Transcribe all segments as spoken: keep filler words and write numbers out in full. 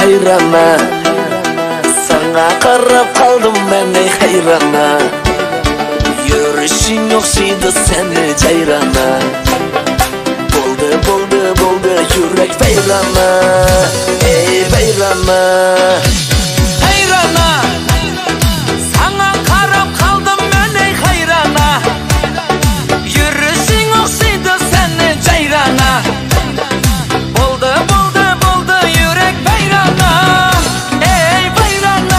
hayrana. Sana qarab qaldım men ey hayrana. Yürüşün oxşıydı seni cayrana. Boldu boldu boldu yürek bayrana. Ey bayrana. Hayrana. Sana qarab qaldım men ey hayrana. Yürüşün oxşıydı seni cayrana. Boldu boldu boldu yürek bayrana. Ey bayrana.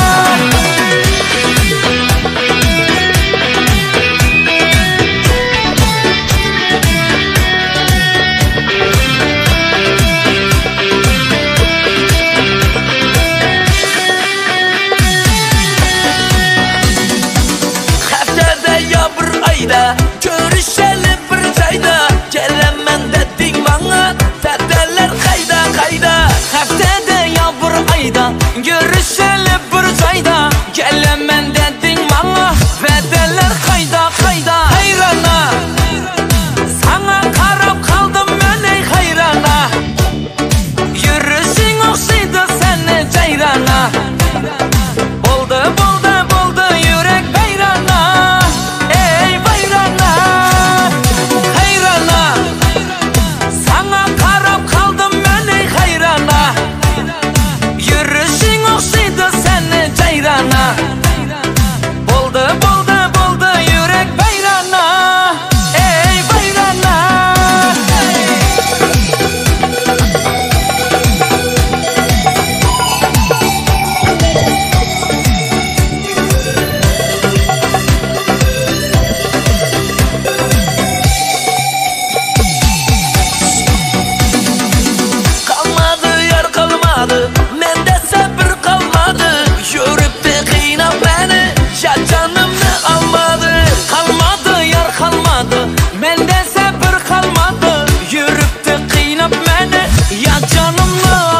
Görüşelim bir çayda. Gelemem dedin bana. Dedeler kayda kayda. Haftada ya bir ayda. Görüşelim bir çayda. Gelemem dedin bana. Dedeler kayda kayda. Hayrana. Sana qarab qaldım men ey hayrana. Yürüşün oxşıydı seni cayrana. Boldu boldu boldu yürek bayrana. Ey bayrana. Hayrana. Sana qarab qaldım men ey hayrana. Yürüşün oxşıydı seni cayrana. Boldu boldu boldu yürek bayrana. Ey bayrana. Kalmadı yar kalmadı. Mende sabır kalmadı. Yürüp de kıynap beni. Ya canımı almadı. Kalmadı yar kalmadı. Mende sabır kalmadı. Yürüp de kıynap beni. Ya canımı